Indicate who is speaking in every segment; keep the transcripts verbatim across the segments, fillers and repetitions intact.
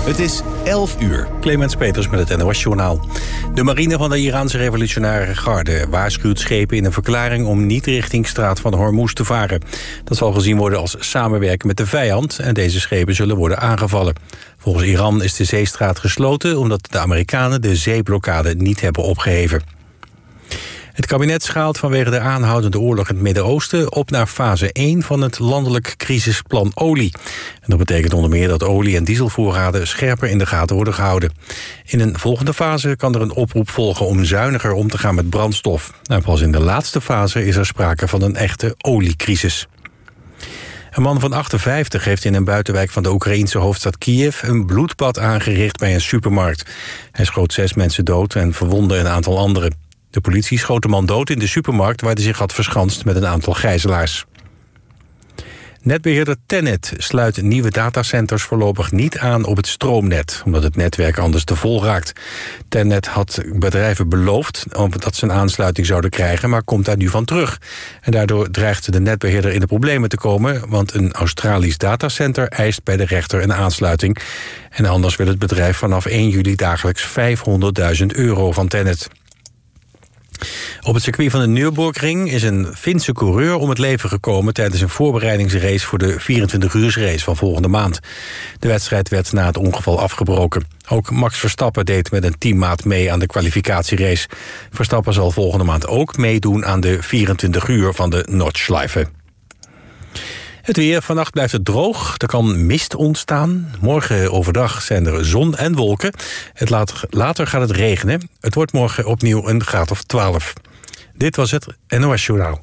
Speaker 1: Het is elf uur.
Speaker 2: Clemens Peters met het N O S-journaal. De marine van de Iraanse revolutionaire garde waarschuwt schepen in een verklaring om niet richting Straat van Hormuz te varen. Dat zal gezien worden als samenwerken met de vijand en deze schepen zullen worden aangevallen. Volgens Iran is de zeestraat gesloten omdat de Amerikanen de zeeblokkade niet hebben opgeheven. Het kabinet schaalt vanwege de aanhoudende oorlog in het Midden-Oosten op naar fase één van het landelijk crisisplan olie. En dat betekent onder meer dat olie- en dieselvoorraden scherper in de gaten worden gehouden. In een volgende fase kan er een oproep volgen om zuiniger om te gaan met brandstof. En pas in de laatste fase is er sprake van een echte oliecrisis. Een man van achtenvijftig heeft in een buitenwijk van de Oekraïense hoofdstad Kiev een bloedbad aangericht bij een supermarkt. Hij schoot zes mensen dood en verwondde een aantal anderen. De politie schoot de man dood in de supermarkt waar hij zich had verschanst met een aantal gijzelaars. Netbeheerder TenneT sluit nieuwe datacenters voorlopig niet aan op het stroomnet, omdat het netwerk anders te vol raakt. TenneT had bedrijven beloofd dat ze een aansluiting zouden krijgen, maar komt daar nu van terug. En daardoor dreigt de netbeheerder in de problemen te komen, want een Australisch datacenter eist bij de rechter een aansluiting. En anders wil het bedrijf vanaf één juli dagelijks vijfhonderdduizend euro van TenneT. Op het circuit van de Nürburgring is een Finse coureur om het leven gekomen tijdens een voorbereidingsrace voor de vierentwintig-uursrace van volgende maand. De wedstrijd werd na het ongeval afgebroken. Ook Max Verstappen deed met een teammaat mee aan de kwalificatierace. Verstappen zal volgende maand ook meedoen aan de vierentwintig uur van de Nordschleife. Het weer, vannacht blijft het droog, er kan mist ontstaan. Morgen overdag zijn er zon en wolken. Het laat, later gaat het regenen. Het wordt morgen opnieuw een graad of twaalf. Dit was het N O S-journaal.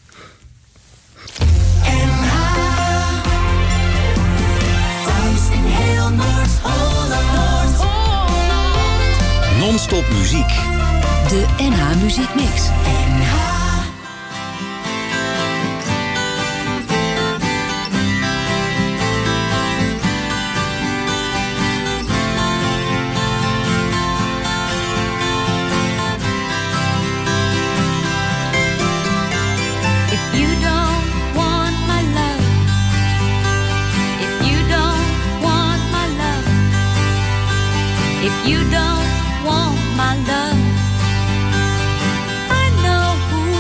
Speaker 1: Non-stop muziek.
Speaker 3: De N H Muziek Mix.
Speaker 4: If you don't want my love, I know who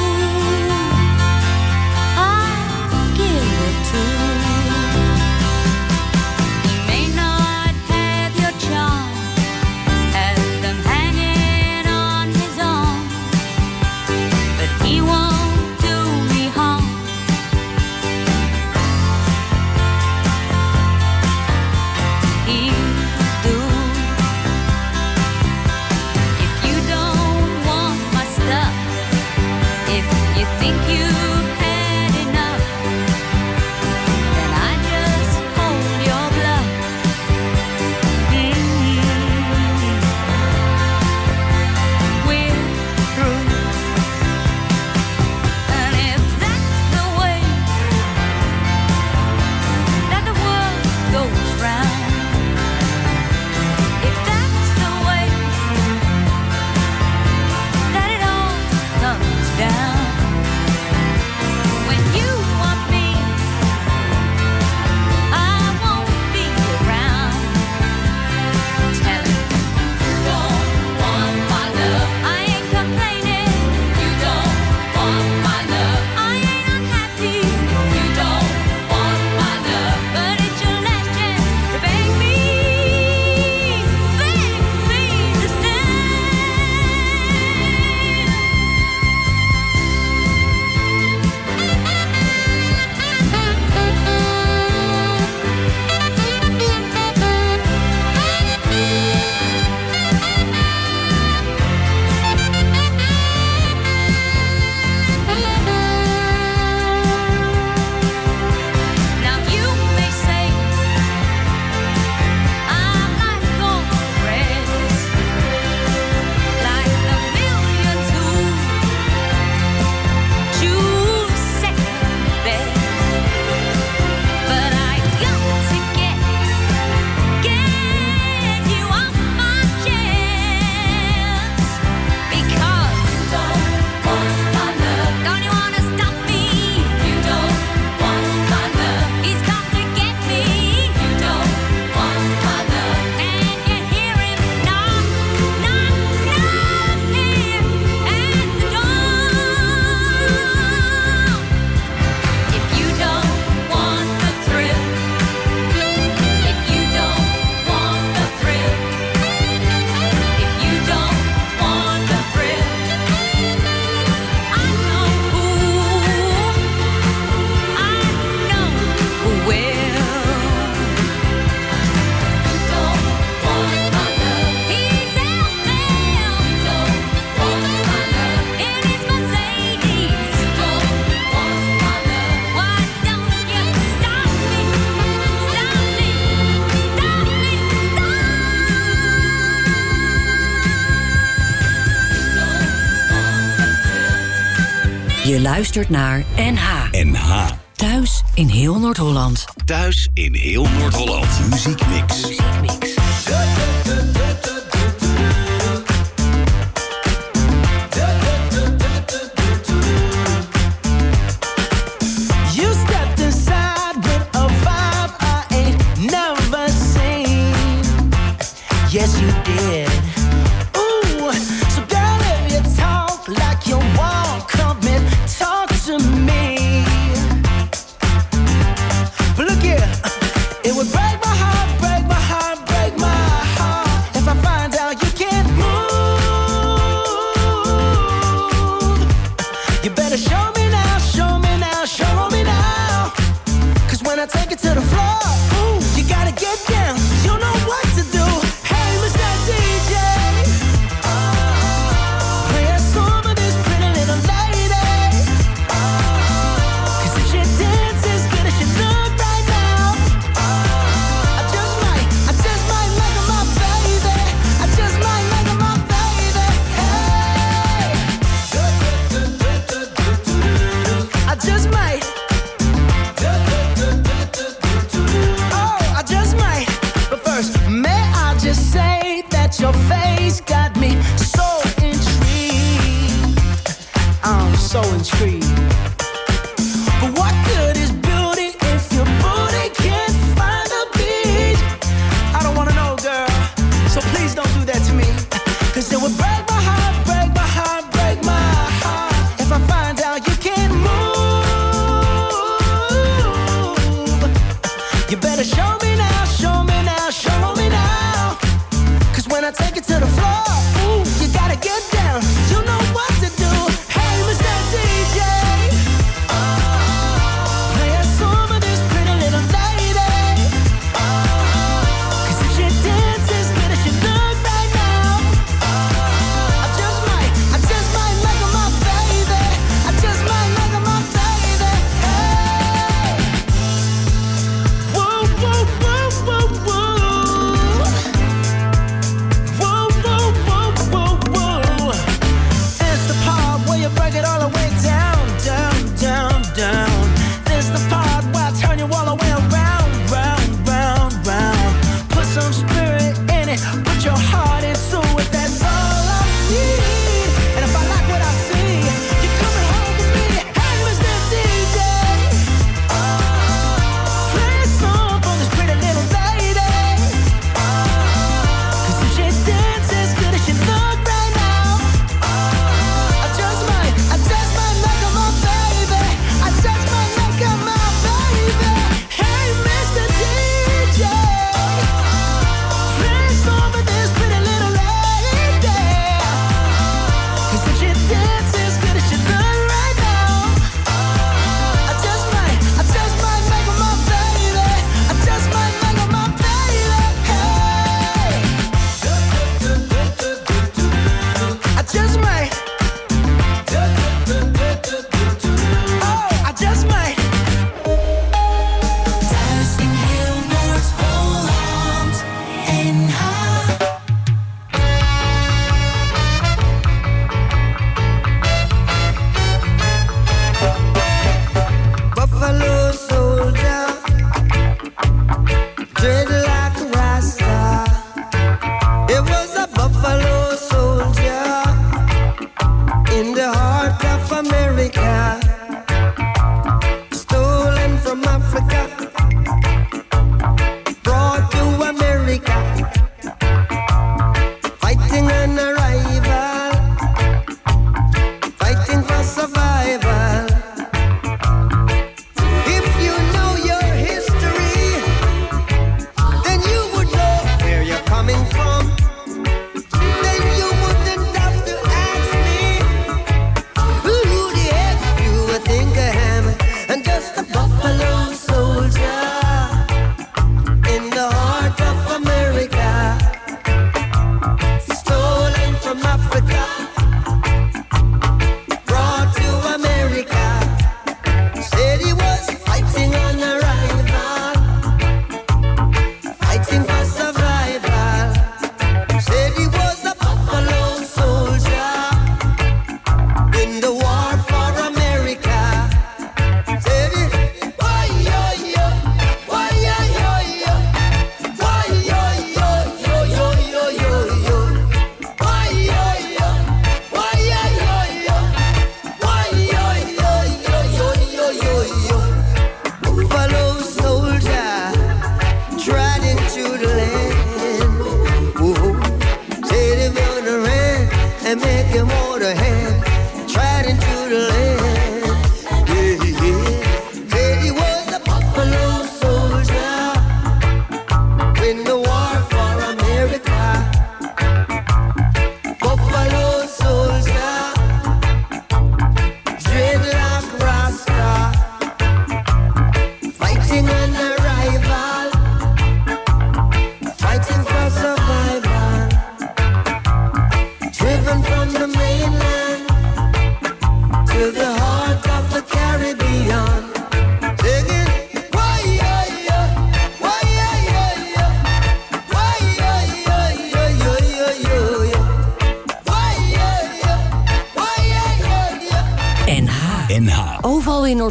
Speaker 3: Je luistert naar N H.
Speaker 1: N H.
Speaker 3: Thuis in heel Noord-Holland.
Speaker 1: Thuis in heel Noord-Holland. Muziekmix.
Speaker 3: Muziekmix.
Speaker 4: Yes, you did. Ooh, so girl, if you talk like you walk, come and talk to me. But look here, it would break my heart, break my heart, break my heart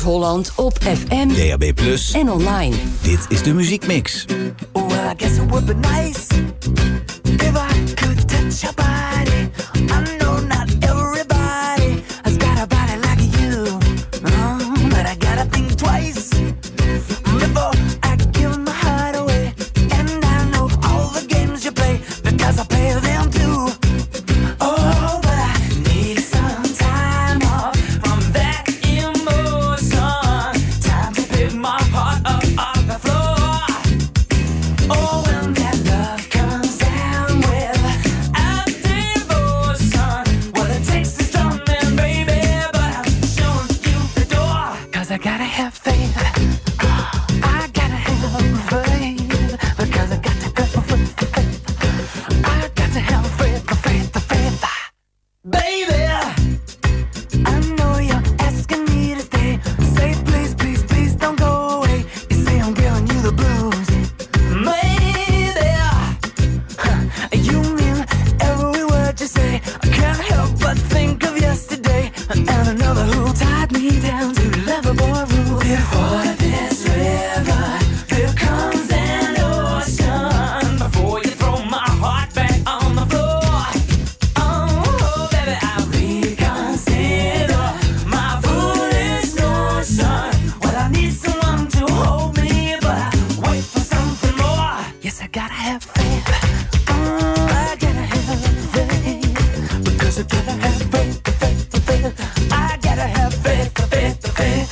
Speaker 3: Noord-Holland op F M,
Speaker 1: D A B plus,
Speaker 3: en online.
Speaker 1: Dit is de Muziekmix.
Speaker 4: Well, I guess it would be nice if I could touch your body. I know not everybody has got a body like you, um, but I gotta think twice before I give my heart away. And I know all the games you play because I play them too. Oh, but I need some time off from that emotion. Time to pick my heart up off the floor. Oh, when that love comes down without devotion, well, it takes a strong man, baby, but I'm showing you the door. 'Cause I gotta have faith. I gotta have faith. Because I got to go for faith. I got to have faith, the faith, the faith. Baby, I know you're asking me to stay. Say please, please, please don't go away. You say I'm giving you the blues. Maybe you mean every word you say. I can't help but think of yesterday and another who tied me down to lovable rules. Before this river, here comes an ocean. Before you throw my heart back on the floor. Oh, baby, I reconsider my foolish notion. Well, I need someone to hold me, but I wait for something more. Yes, I gotta have faith. Mm, I gotta have faith. Because I gotta have faith, the faith, the faith. I gotta have faith, the faith, the faith.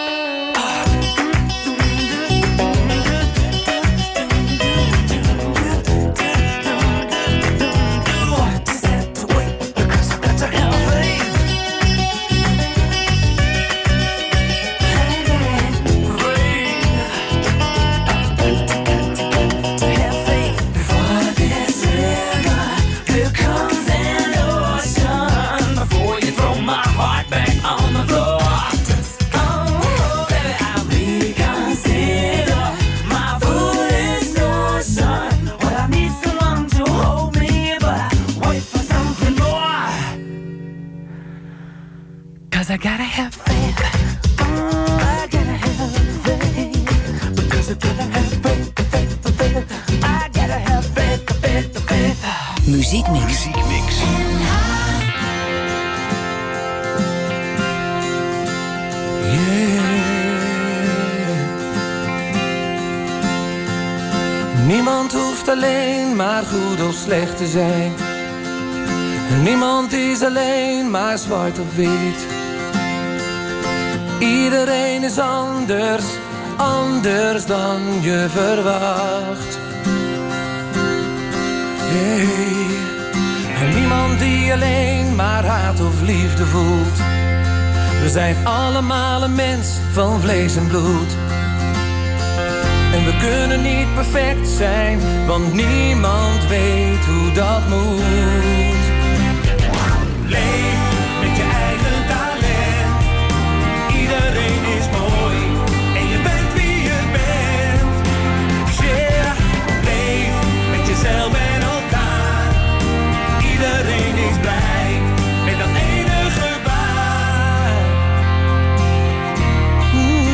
Speaker 4: Just have to wait because I got to have faith. To have faith before this river, here comes an ocean. Before you throw my heart back on the floor. Oh, baby, I reconsider my foolish notion. Well, I need someone to hold me, but I wait for something more. 'Cause I gotta have faith. Mm, I gotta have faith. Because I gotta have faith, the faith, the faith. I gotta have faith, the faith, the faith.
Speaker 3: Muziekmix.
Speaker 1: Muziekmix.
Speaker 5: Niemand hoeft alleen maar goed of slecht te zijn. Niemand is alleen maar zwart of wit. Iedereen is anders, anders dan je verwacht. Hey. En niemand die alleen maar haat of liefde voelt. We zijn allemaal een mens van vlees en bloed. En we kunnen niet perfect zijn, want niemand weet hoe dat moet. Leef met je eigen talent. Iedereen is mooi en je bent wie je bent. Yeah, leef met jezelf en elkaar. Iedereen is blij met dat ene gebaar. Mm-hmm.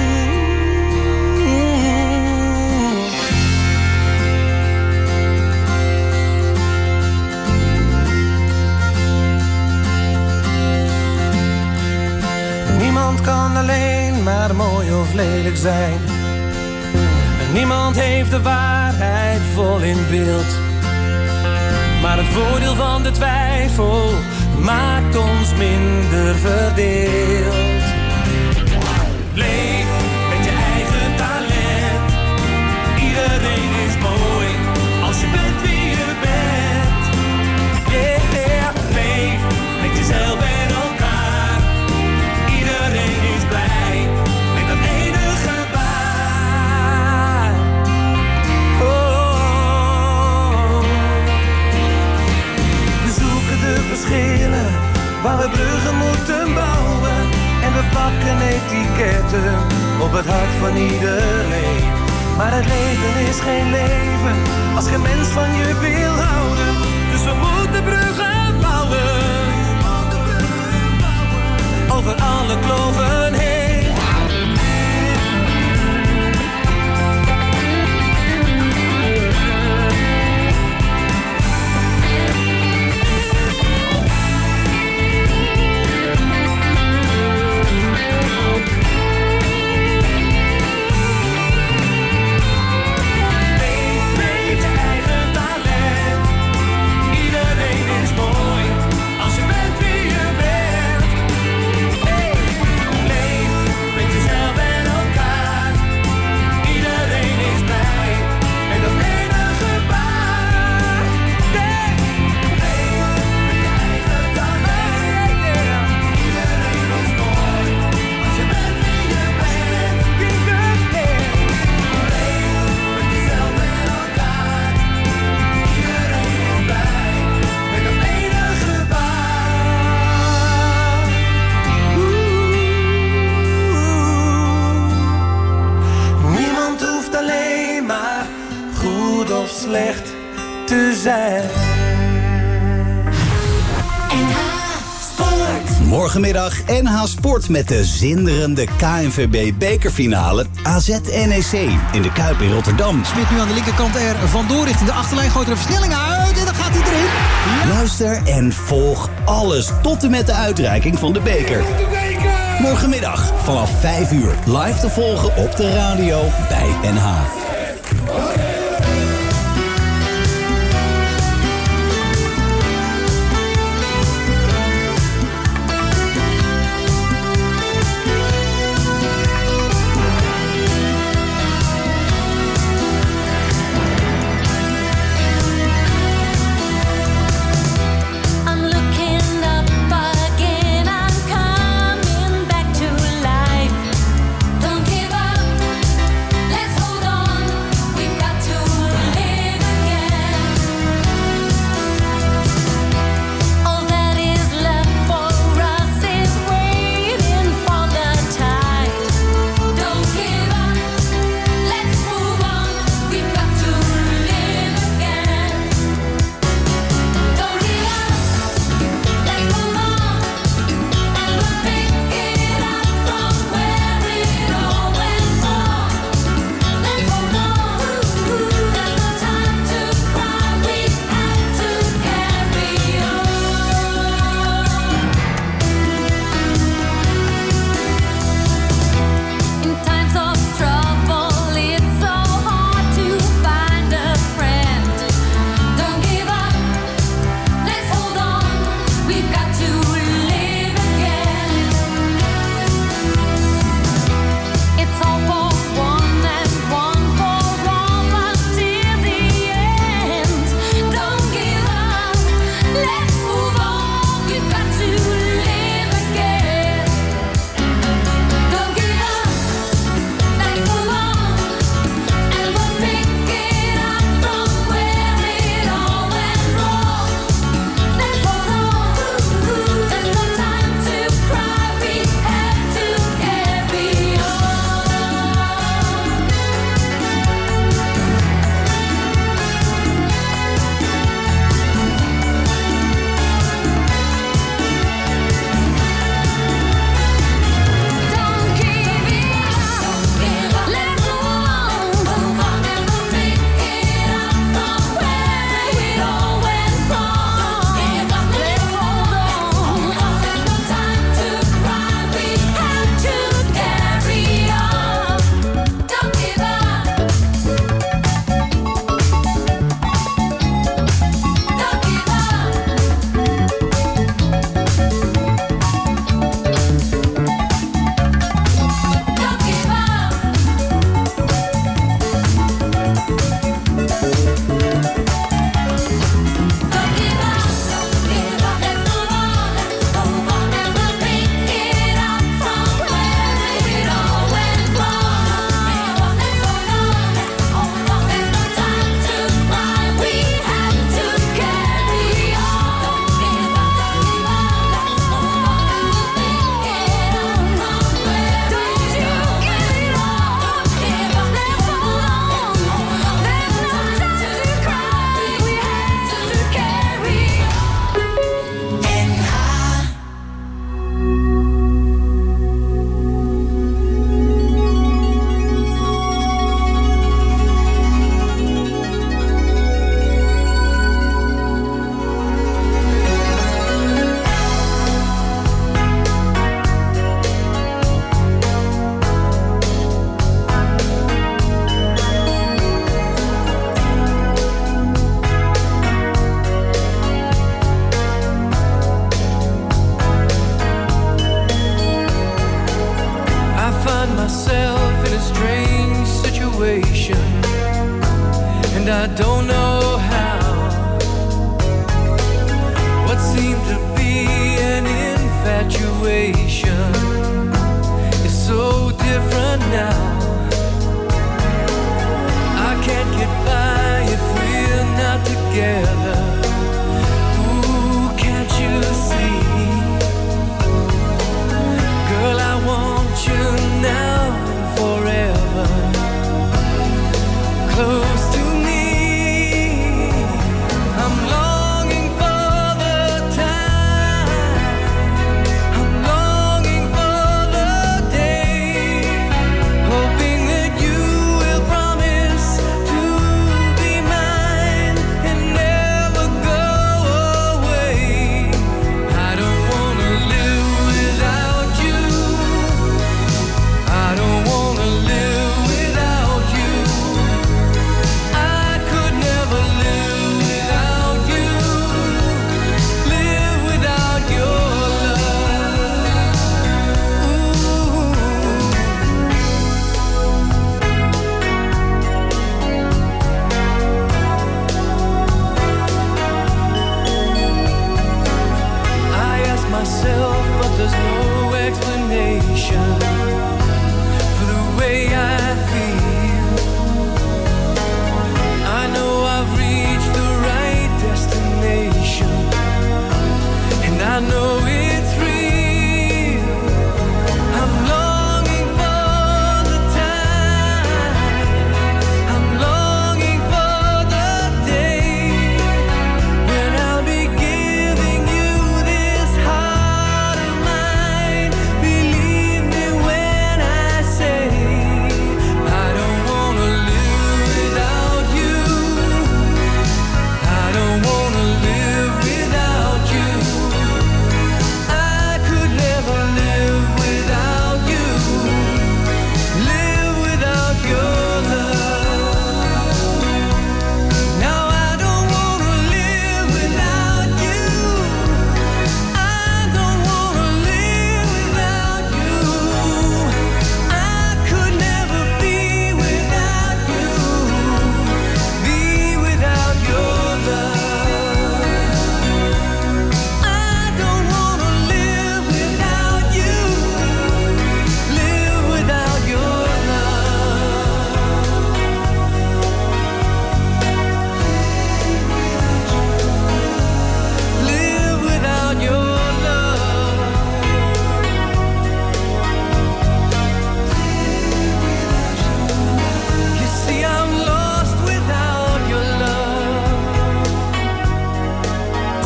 Speaker 5: Niemand kan alleen maar mooi of lelijk zijn. En niemand heeft de waarheid vol in beeld. Maar het voordeel van de twijfel maakt ons minder verdeeld. Leef met je eigen talent. Iedereen is mooi als je bent wie je bent. Yeah, leef met jezelf en elkaar. Iedereen is blij met dat ene gebaar. Oh. We zoeken de verschillen waar we bruggen moeten bouwen. En we pakken etiketten op het hart van iedereen. Maar het leven is geen leven als geen mens van je wil houden. Dus we moeten bruggen bouwen over alle kloven heen. slecht te zijn.
Speaker 3: N H Sport.
Speaker 6: Morgenmiddag N H Sport met de zinderende K N V B-bekerfinale A Z N E C in de Kuip in Rotterdam.
Speaker 7: Smit nu aan de linkerkant er vandoor richting de achterlijn. Gooit er een versnelling uit en dan gaat hij erin. Ja.
Speaker 6: Luister en volg alles tot en met de uitreiking van de beker. Morgenmiddag vanaf vijf uur live te volgen op de radio bij N H.
Speaker 5: I don't know how. What seemed to be an infatuation is so different now. I can't get by if we're not together. Ooh, can't you see? Girl, I want you now and forever. Close to me,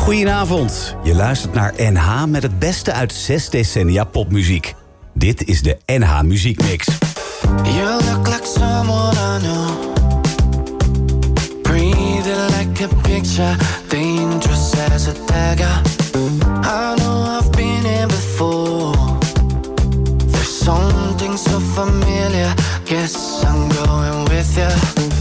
Speaker 6: Goedenavond. Je luistert naar N H met het beste uit zes decennia popmuziek. Dit is de N H Muziekmix.
Speaker 8: You look like someone I know. Breathing like a picture, dangerous as a dagger. I know I've been here before. There's something so familiar. Guess I'm going with you.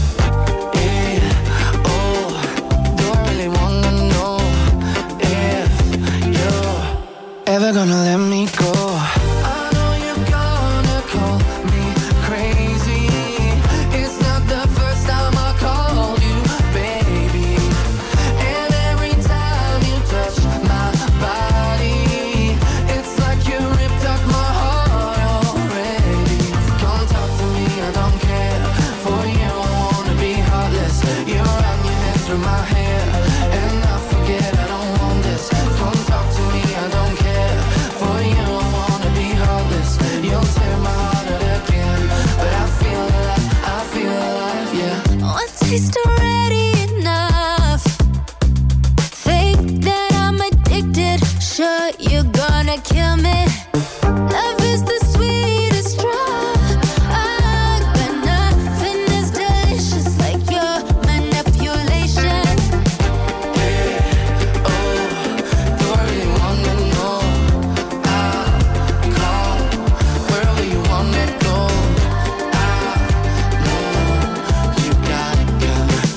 Speaker 8: Ever gonna let me go? I know you're gonna call me crazy. It's not the first time I called you baby. And every time you touch my body, it's like you ripped up my heart already. Come talk to me, I don't care. For you I wanna be heartless. You run your hands through my hair, and I forget I don't want this. Come talk to me, I don't care. For you I wanna be heartless. You'll tear my heart out again, but I feel alive, I feel alive, yeah.
Speaker 3: One taste already enough. Think that I'm addicted. Sure you're gonna kill me. Love is the sweetest drug. But nothing is delicious like your manipulation.
Speaker 8: Yeah, oh, do I really wanna know? I'll call wherever you want me to go. I know you got, got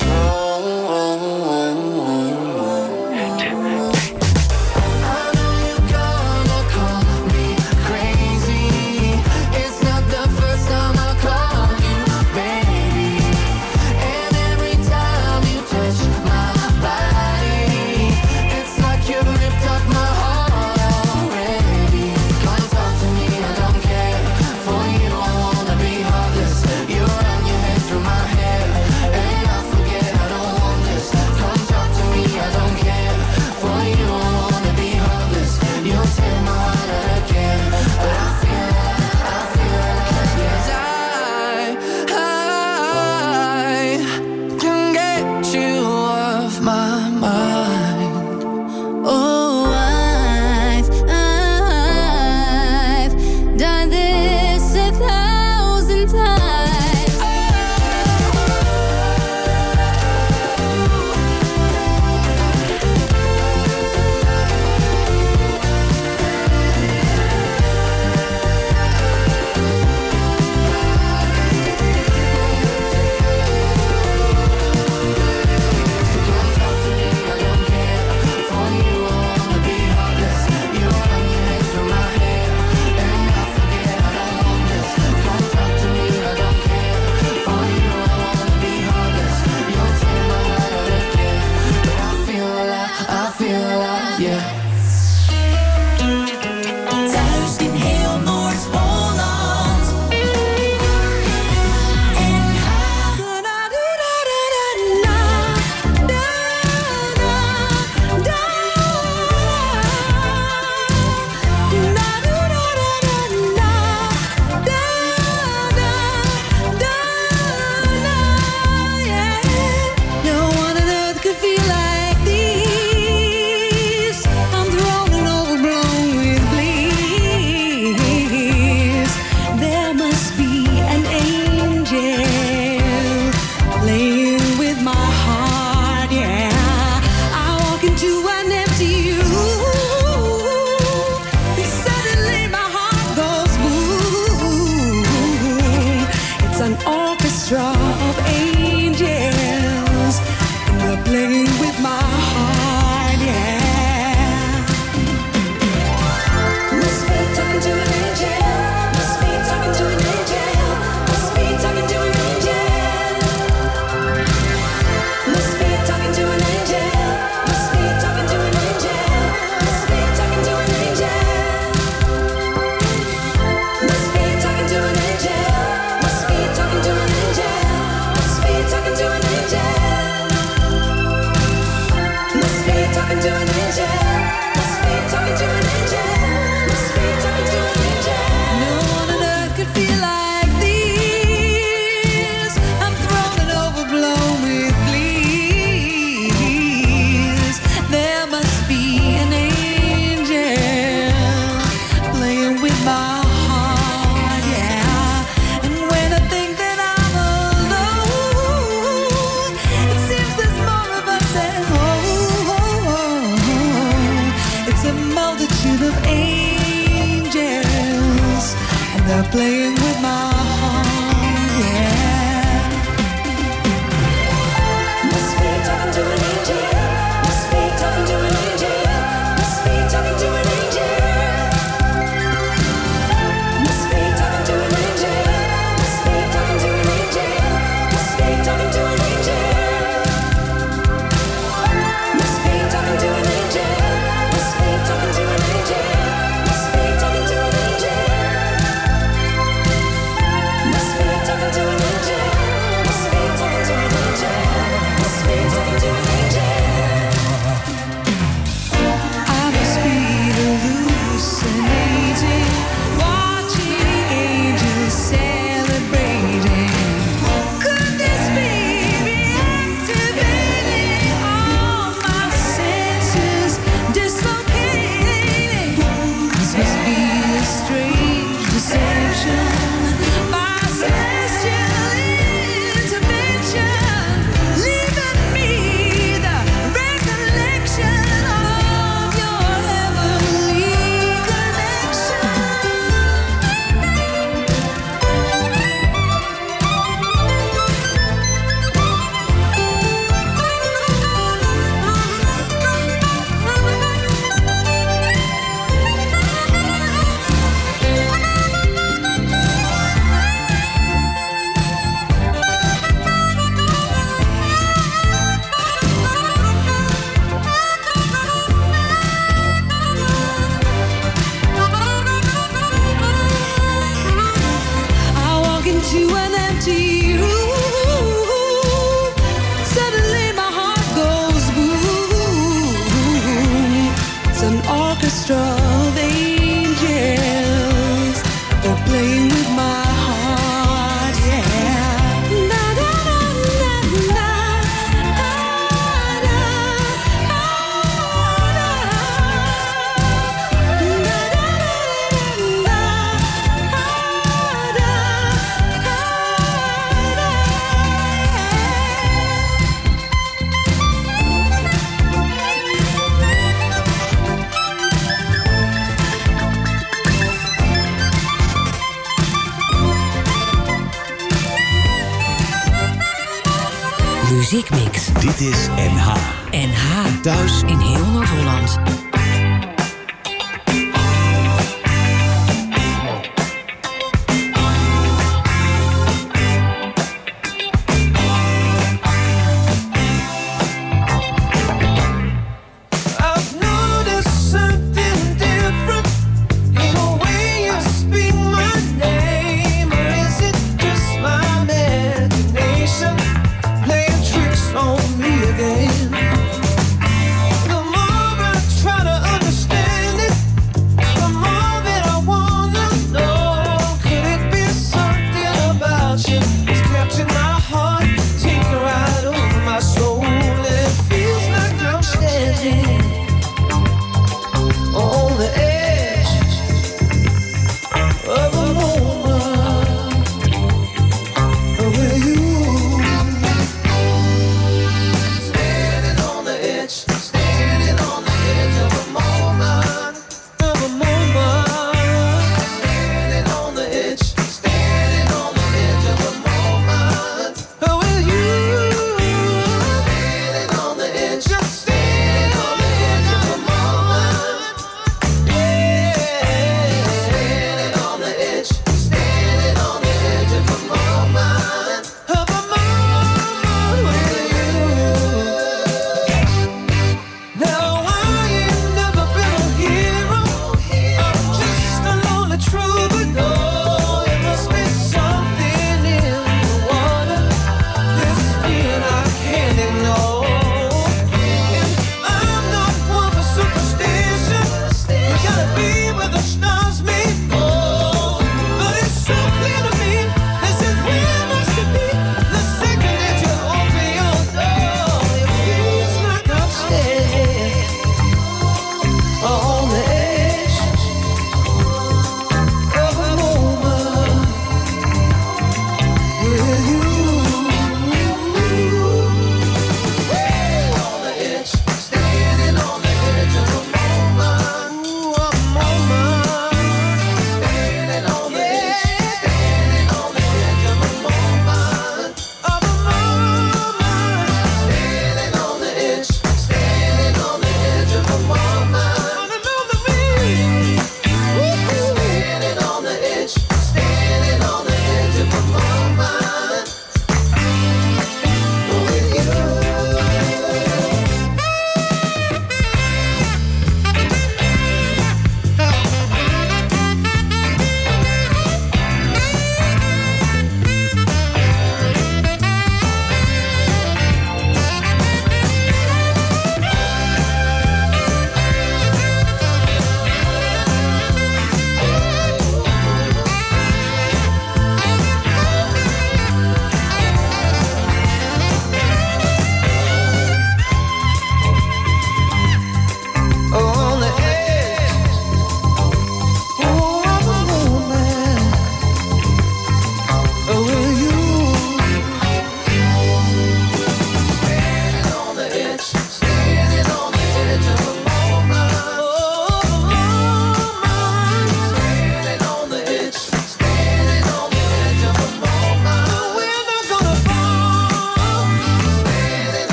Speaker 9: muziekmix.
Speaker 6: Dit is N H.
Speaker 9: N H.
Speaker 6: Thuis
Speaker 9: in heel Noord-Holland.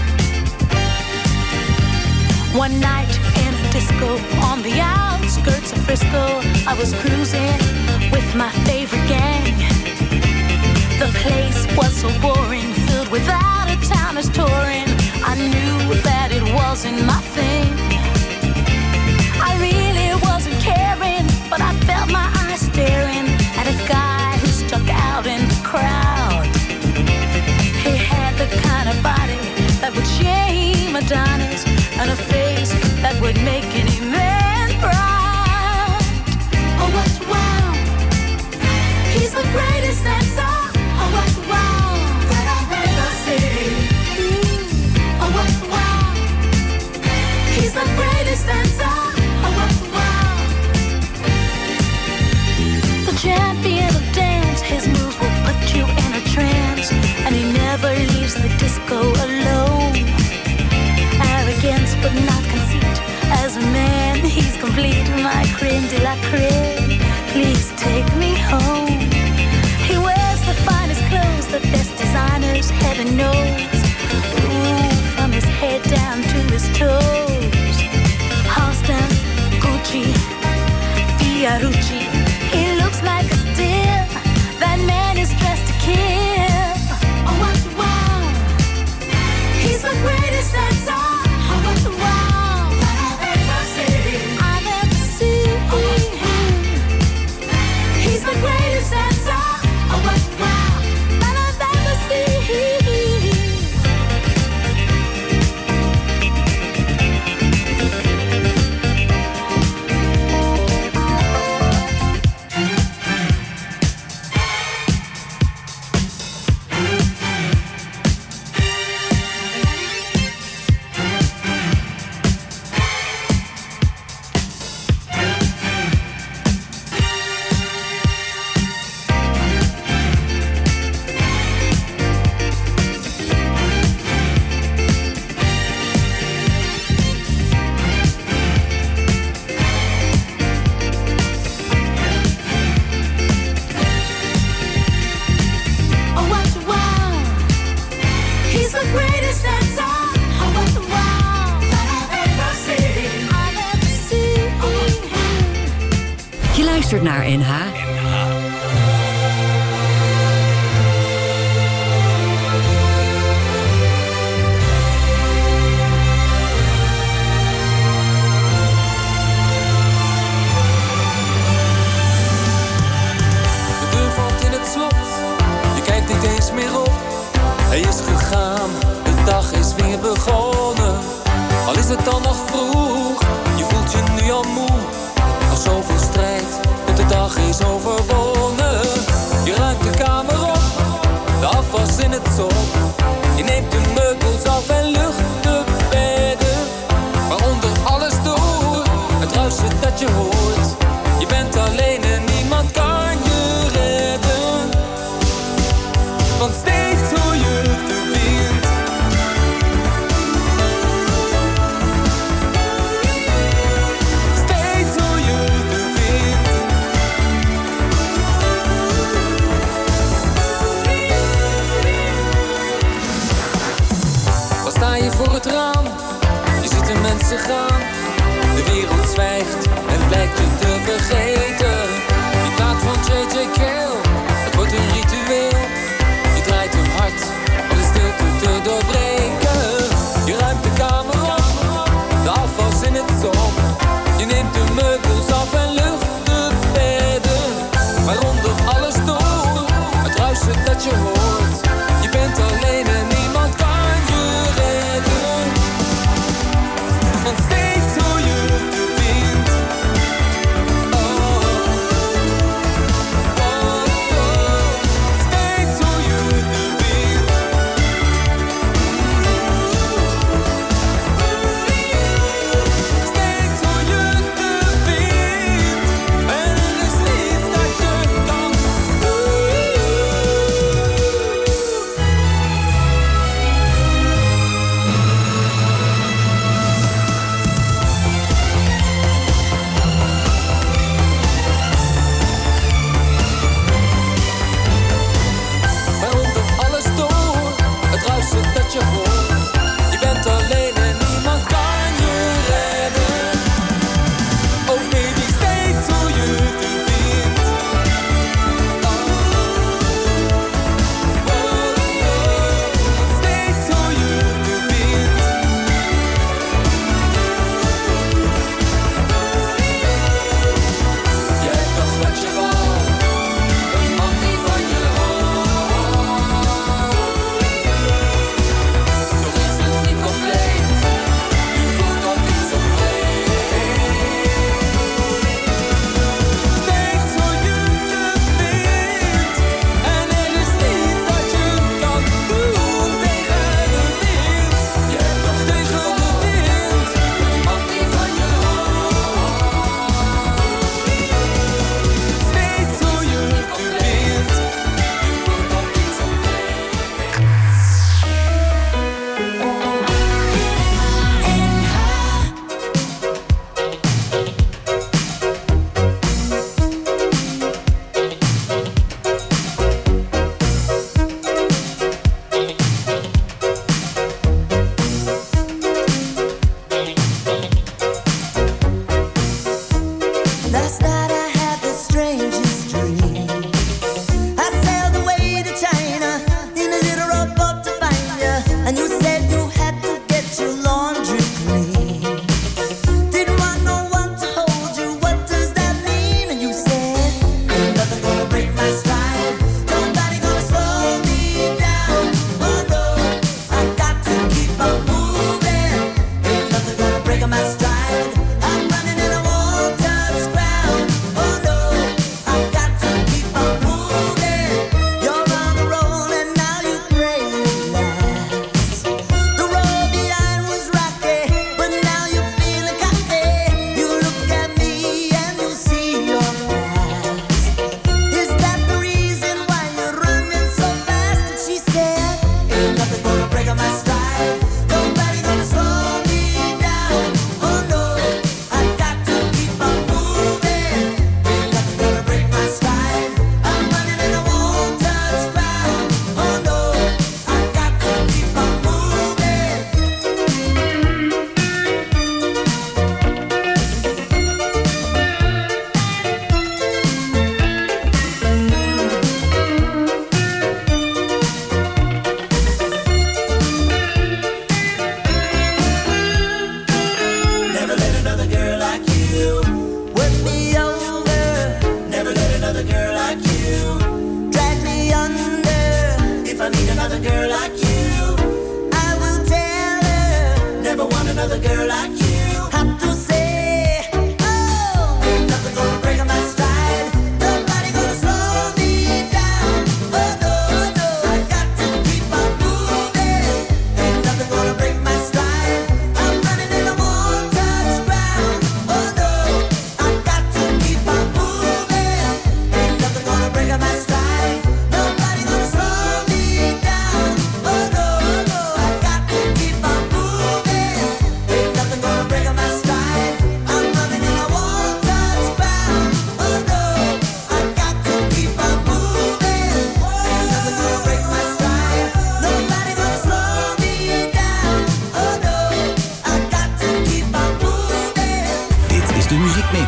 Speaker 10: One night in a disco on the outskirts
Speaker 3: to Frisco, I was cruising with my favorite gang. The place was so boring, filled with out-of-towners touring. I knew that it wasn't my thing. I really wasn't caring, but I felt my eyes staring at a guy who stuck out in the crowd. He had the kind of body that would shame Adonis, and a face that would make any man proud. Oh, what wow! He's the greatest dancer. Oh, what wow! That I've ever seen. Mm. Oh, what wow! He's the greatest dancer. Oh, what wow! The champion of dance, his moves will put you in a trance, and he never leaves the disco alone. Arrogance but not conceit. As a man, he's complete. My creme de la creme. Please take me home. He wears the finest clothes, the best designers, heaven knows. Ooh, from his head down to his toes. Halston, Gucci, Fiorucci. He looks like a steal. That man is dressed to kill. Oh, what wow! He's the greatest dancer. Oh, what wow! That I've ever seen. I've ever seen. He's the greatest dancer. Oh, what wow! That I've ever seen.
Speaker 9: Naar N H.
Speaker 5: Hij is gegaan, de dag is weer begonnen. Al is het dan nog vroeg, je voelt je nu al moe. Nog zoveel strijd, tot de dag is overwonnen. Je ruimt de kamer op, de afwas in het zon. Je neemt de meubels af en lucht de bedden. Maar onder alles door, het ruisen dat je hoort. Je bent alleen en niemand kan je redden. Want steeds hoor je de wind. Steeds hoor je de wind. Dan sta je voor het raam, je ziet de mensen gaan. De wereld zwijgt en blijkt je te vergeten. Die plaat van J J Cale, het wordt een ritueel. Je draait hem hard om de stilte te doorbreken. Je ruimt de kamer op, de afwas in het zon. Je neemt de meubels af en lucht de bedden. Maar onder alles door, het ruisen dat je hoort. Je bent alleen en niemand kan je redden. Want steeds hoor je de wind. Oh, oh, oh. Steeds hoor je de wind. Steeds hoor je de wind. En er is niets dat je kan doen.
Speaker 10: girl like you. I will tell her, never want another girl like you. Have to say, oh, ain't nothing gonna break my stride. Nobody gonna slow me down. Oh no, no, I got to keep on moving. Ain't nothing gonna break my stride. I'm running and I won't touch ground. Oh no, I got to keep on moving. Ain't nothing gonna break my stride. Nobody gonna slow me down. Oh no, no, I got to keep on moving. Ain't nothing gonna break my stride. I'm running and I won't touch ground. Oh no, I got to keep on moving. Ain't nothing gonna break my stride. Nobody gonna slow me down. Oh no, I got to keep on moving.
Speaker 6: Dit is de Muziekmix.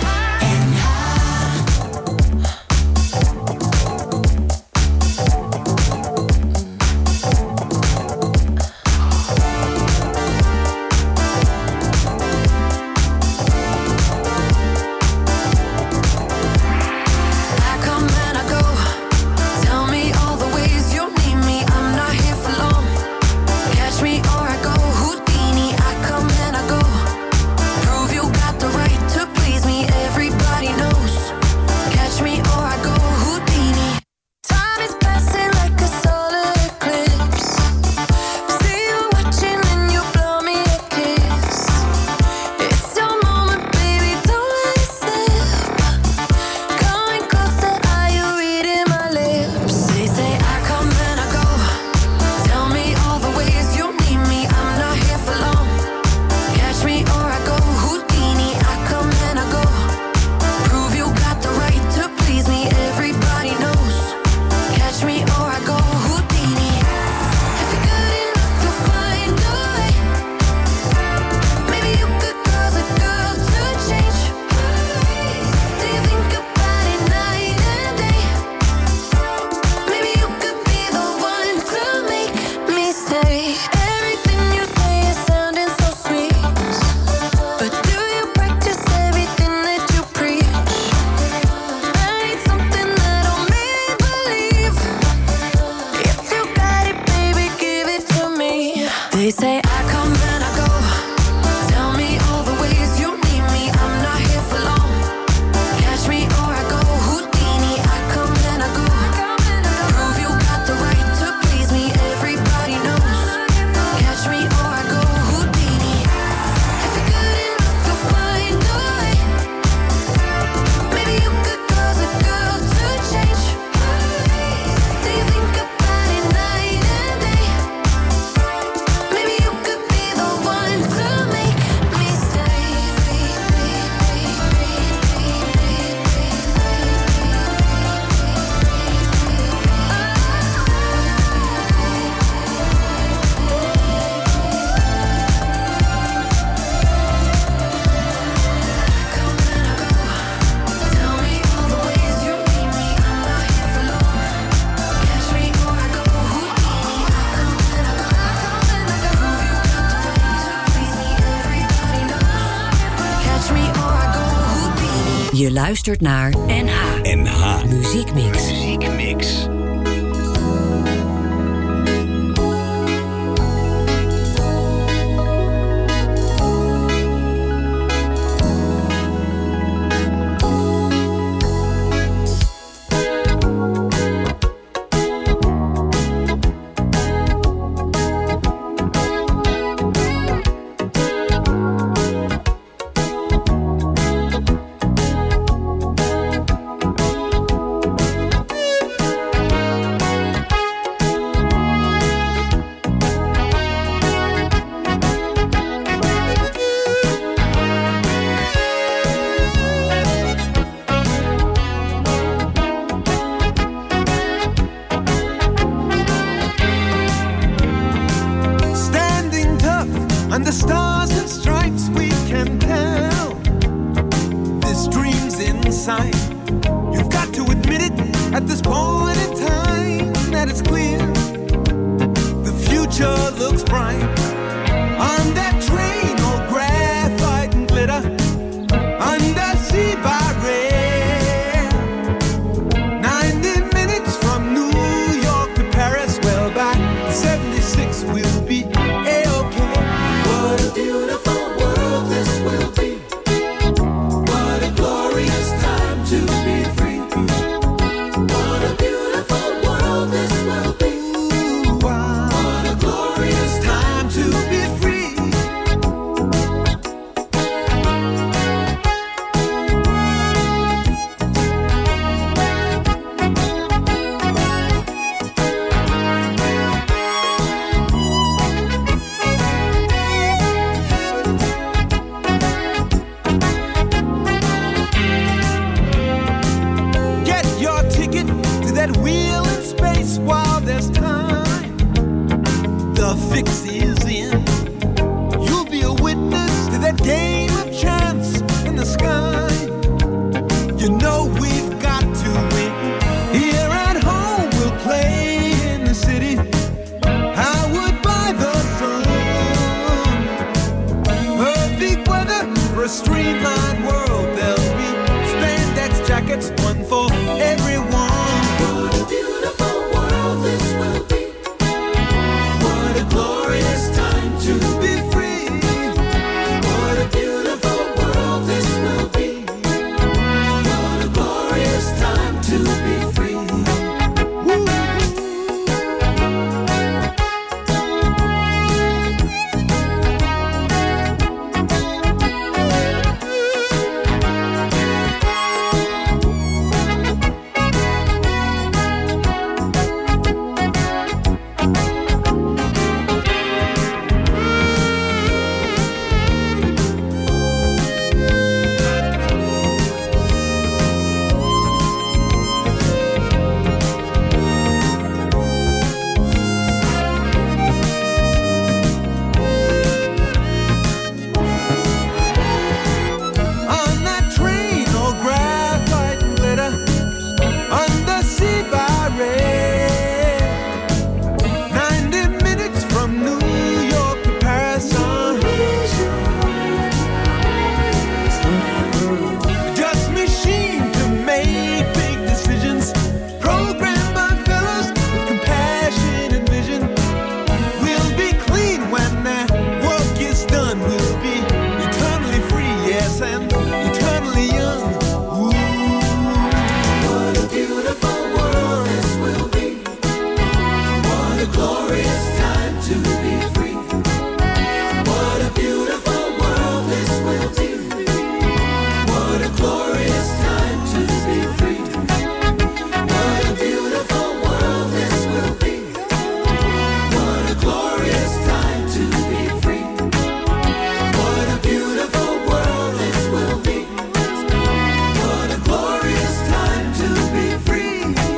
Speaker 8: I come and I go. Tell me all the ways you need me. I'm not here for long. Catch me or I go Houdini. I come and I go. Prove you got the right to please me. Everybody knows. Catch me or I go Houdini. Time is passing like a solar eclipse. See you watching and you blow me a kiss. It's your moment, baby, don't let it slip. Coming closer, are you reading my lips? They say I come and I go. Tell me all the ways you need me. I'm not here for long. Catch me or I go Houdini. I come and I go. Prove you got the right to please me. Everybody knows. Catch me or I go Houdini. If you're good enough, you'll find a way. Maybe you could cause a girl to change. Do you think about it night and day? Maybe you could be the one to make me stay. Everything you say is sounding so sweet, but do you practice everything that you preach? I need something that'll make me believe. If you got it, baby, give it to me. They say I come and I go. Tell me all the ways you need me. I'm not here for long. Catch me or I go Houdini. I come and I go. Prove you got the right to please me. Everybody knows. Catch me or I go Houdini. If you're good enough, you'll find a way. Maybe you could cause a girl to change. Do you think about it night and day? Maybe you could be the one to make me stay. Come and I go. Tell me all the ways you need me. I'm not here for long. Catch me or I go Houdini. I come and I go. Prove you got the right to please me. Everybody knows. Catch me or I go Houdini.
Speaker 9: Je luistert naar N H.
Speaker 6: N H.
Speaker 9: Muziekmix.
Speaker 6: Muziekmix.
Speaker 8: Thank
Speaker 11: fix is in. You'll be a witness to that game of chance in the sky. You know we've got to win. Here at home we'll play in the city. I would buy the sun. Perfect weather for a streamlined world. There'll be spandex jackets, one for everyone. What a beautiful world this will be. What a glorious time to be free. What a beautiful world this will be. What a glorious time to be free. Woo. On that train, all graphite and glitter, undersea by rail. Ninety minutes from New York to Paris. uh, Just machine to make big decisions. Programmed by fellows with compassion and vision. We'll be clean when that work is done. We'll be eternally free, yes, and eternally young. Ooh. What a beautiful world this will be. What a glorious time to be free. What a beautiful world this will be. What a glorious time to be free. What a beautiful world this will be. What a glorious time to be free. What a beautiful world this will be. What a glorious time to be free.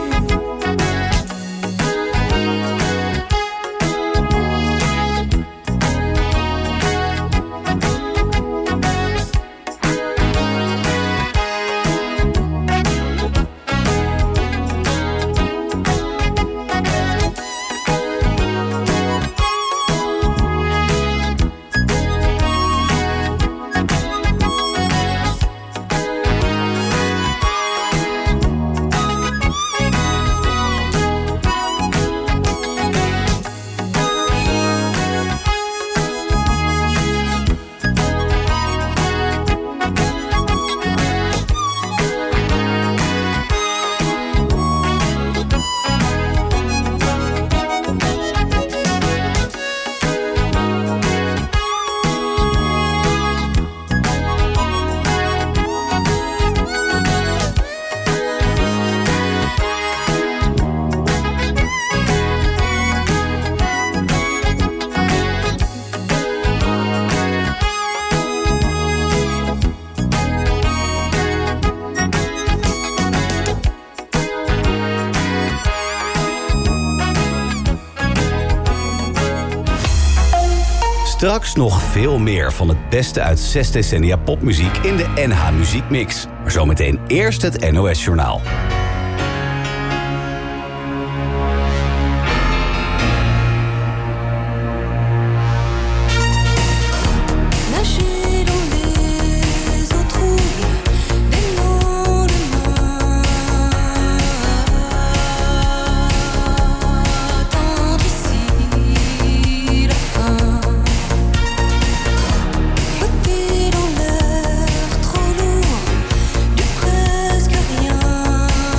Speaker 6: Straks nog veel meer van het beste uit zes decennia popmuziek in de N H Muziekmix. Maar zometeen eerst het N O S-journaal.
Speaker 3: Nager dans les eaux troubles des lendemains. Attendre ici la fin. Flotter dans l'air trop lourd du presque rien.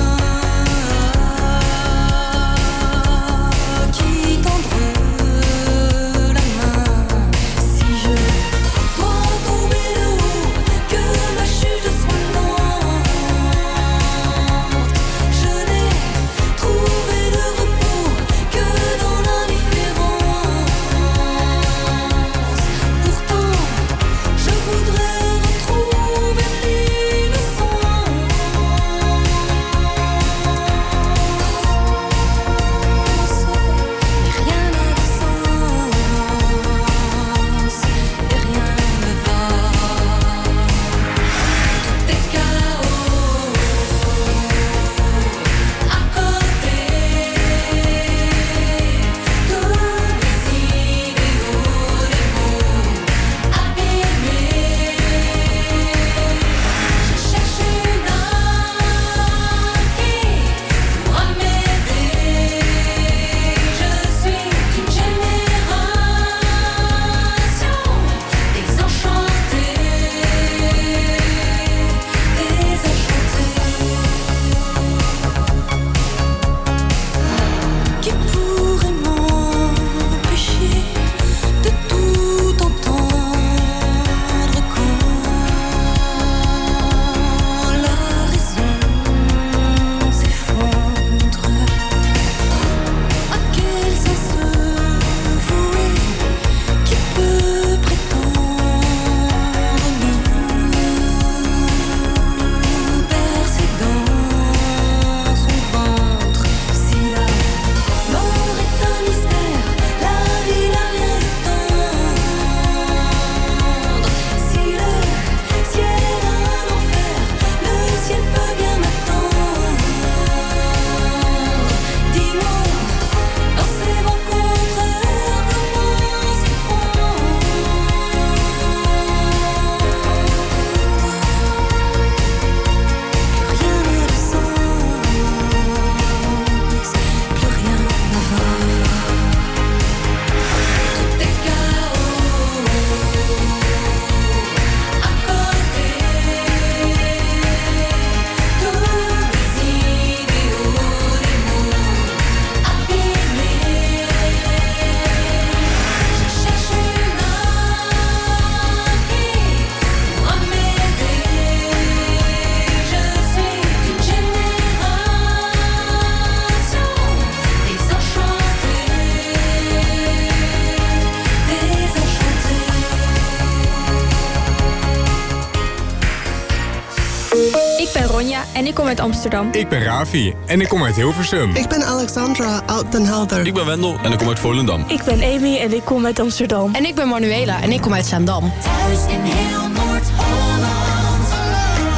Speaker 12: Ik ben Ronja en ik kom uit Amsterdam.
Speaker 13: Ik ben Ravi en ik kom uit Hilversum.
Speaker 14: Ik ben Alexandra uit Den Helder.
Speaker 15: Ik ben Wendel en ik kom uit Volendam.
Speaker 16: Ik ben Amy en ik kom uit Amsterdam.
Speaker 17: En ik ben Manuela en ik kom uit Zaandam.
Speaker 3: Thuis in heel